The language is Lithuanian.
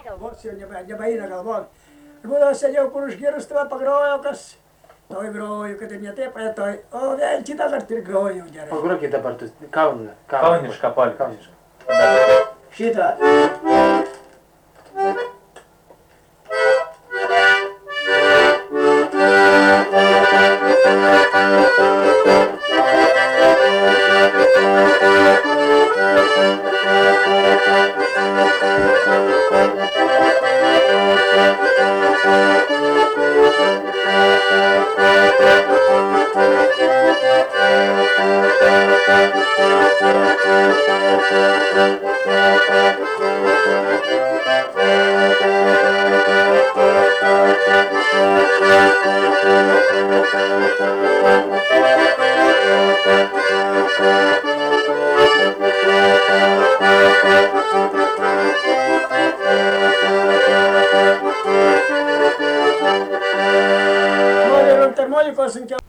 Vos jau nebeina galvot. Būdavo seniau, kur užgirstava, pagrojo kas. Toj groju, kad ir ne taip, toj. O vėl kitą kartą ir groju gerai. Pagrokit dabar tu Kauną. Kaunišką polką. Šitą. Nori ir ant harmonikos sunkiau.